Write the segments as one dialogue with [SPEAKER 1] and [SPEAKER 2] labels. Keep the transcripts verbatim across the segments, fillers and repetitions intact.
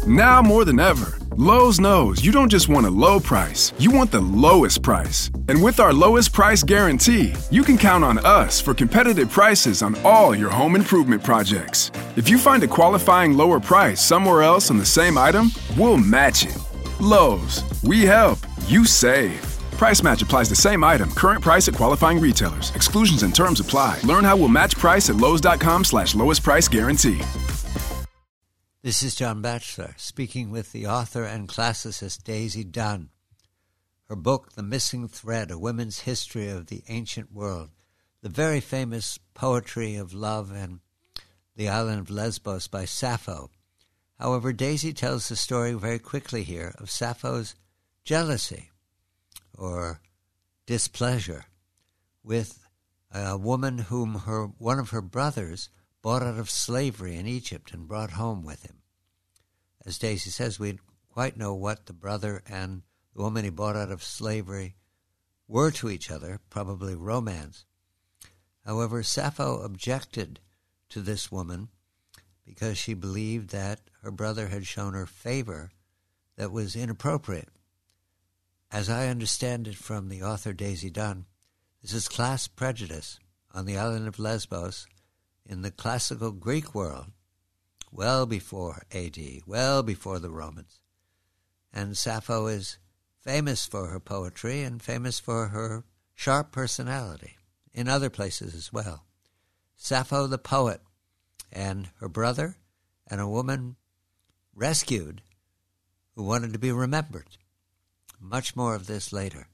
[SPEAKER 1] Now more than ever, Lowe's knows you don't just want a low price, you want the lowest price. And with our lowest price guarantee, you can count on us for competitive prices on all your home improvement projects. If you find a qualifying lower price somewhere else on the same item, we'll match it. Lowe's, we help, you save. Price match applies to same item. Current price at qualifying retailers. Exclusions and terms apply. Learn how we'll match price at lowes.com slash lowest price guarantee.
[SPEAKER 2] This is John Batchelor speaking with the author and classicist Daisy Dunn. Her book, The Missing Thread, A Women's History of the Ancient World, the very famous poetry of love and the island of Lesbos by Sappho. However, Daisy tells the story very quickly here of Sappho's jealousy or displeasure with a woman whom her one of her brothers bought out of slavery in Egypt and brought home with him. As Daisy says, we quite know what the brother and the woman he bought out of slavery were to each other, probably romance. However, Sappho objected to this woman because she believed that her brother had shown her favor that was inappropriate. As I understand it from the author Daisy Dunn, this is class prejudice on the island of Lesbos in the classical Greek world, well before A D, well before the Romans. And Sappho is famous for her poetry and famous for her sharp personality in other places as well. Sappho the poet and her brother and a woman rescued who wanted to be remembered. Much more of this later.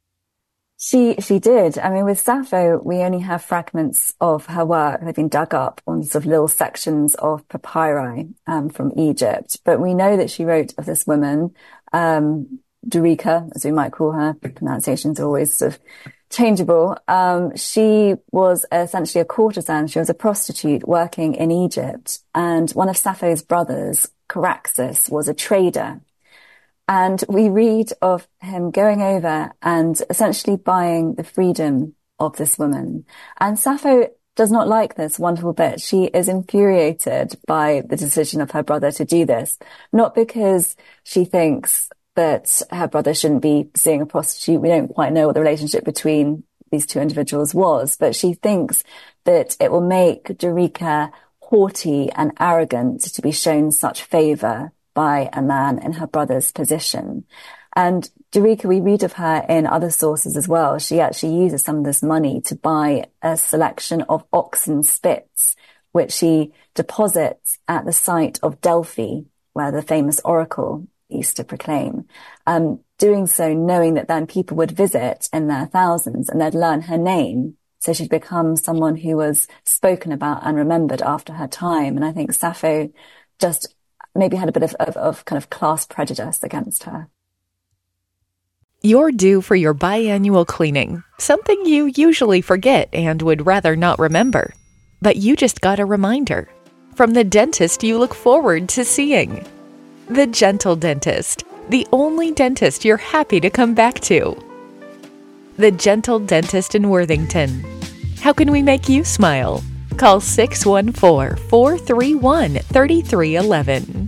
[SPEAKER 3] She she did. I mean, with Sappho, we only have fragments of her work. They've been dug up on sort of little sections of papyri um, from Egypt. But we know that she wrote of this woman, um, Dorika, as we might call her. Pronunciations are always sort of changeable. Um, she was essentially a courtesan. She was a prostitute working in Egypt. And one of Sappho's brothers, Charaxus, was a trader. And we read of him going over and essentially buying the freedom of this woman. And Sappho does not like this one little bit. She is infuriated by the decision of her brother to do this, not because she thinks that her brother shouldn't be seeing a prostitute. We don't quite know what the relationship between these two individuals was, but she thinks that it will make Dorika haughty and arrogant to be shown such favor by a man in her brother's position. And Dorika, we read of her in other sources as well. She actually uses some of this money to buy a selection of oxen spits, which she deposits at the site of Delphi, where the famous oracle used to proclaim. Um, doing so knowing that then people would visit in their thousands and they'd learn her name. So she'd become someone who was spoken about and remembered after her time. And I think Sappho just maybe had a bit of, of, of kind of class prejudice against her.
[SPEAKER 4] You're due for your biannual cleaning, something you usually forget and would rather not remember. But you just got a reminder from the dentist you look forward to seeing. The Gentle Dentist, the only dentist you're happy to come back to. The Gentle Dentist in Worthington. How can we make you smile? Call six one four, four three one, three three one one.